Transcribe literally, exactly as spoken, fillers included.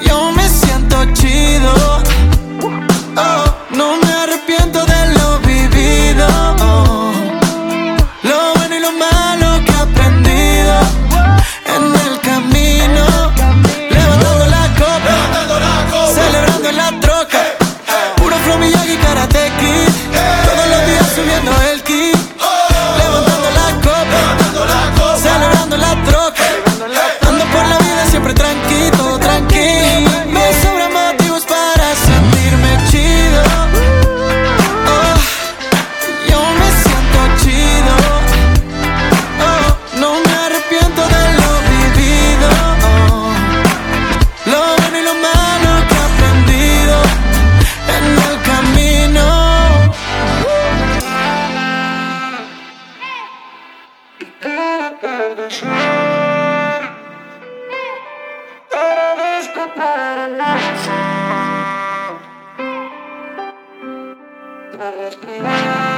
yo me siento chido. Oh, no me arrepiento de lo vivido. Oh, lo bueno y lo malo que he aprendido en el camino. Levantando la copa, celebrando en la troca. Puro flow, Miyagi, Karate Kid. Todos los días subiendo el ki. Levantando la copa, celebrando en la troca. Ando por la vida siempre tranquilo, todo tranquilo. Me sobran motivos para sentirme chido. Oh, yo me siento chido. Oh, no me arrepiento de lo vivido. Oh, lo bueno y lo malo que he aprendido en el camino. Para